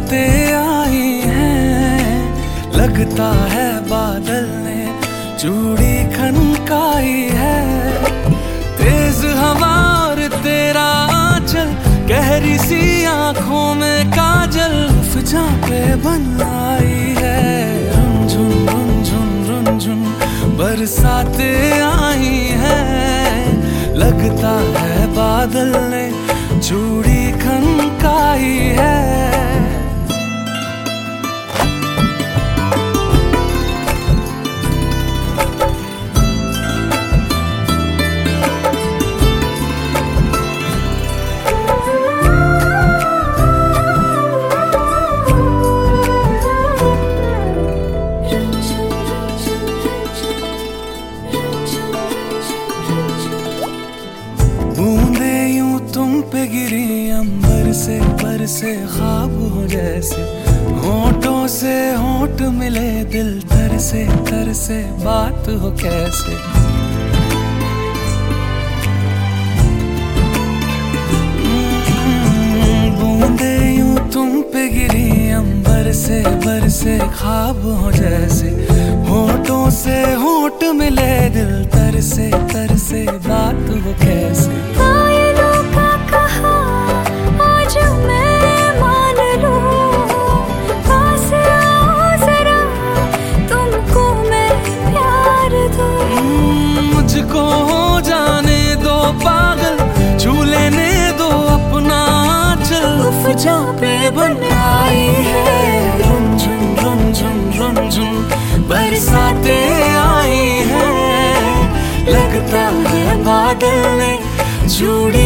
बरसातें आई हैं, लगता है बादल ने चूड़ी खनकाई है। तेज हवा और तेरा आंचल, गहरी सी आंखों में काजल, फिजा पे बन आई है। रुनझुन रुनझुन रुनझुन बरसातें आई हैं, लगता है बादल ने चूड़ी खनकाई है। बूंदे यूं तुम पे गिरी अंबर से बरसे ख्वाब हो जैसे, होठों से होठ मिले दिल तरसे तरसे बात हो कैसे। बूंदे यूं तुम पे गिरी अंबर से बरसे ख्वाब हो जैसे, होठों से होठ मिले दिल तरसे तरसे बात हो कैसे। कायलों का कहा आज मैं मान लूं, पास आओ जरा तुमको मैं प्यार दूं। मुझको हो जाने दो पागल, छू लेने दो अपना आंचल, फिजा पे बन आई है। रुनझुन रुनझुन रुनझुन बरसातें आई हैं, लगता है बादल ने चूड़ी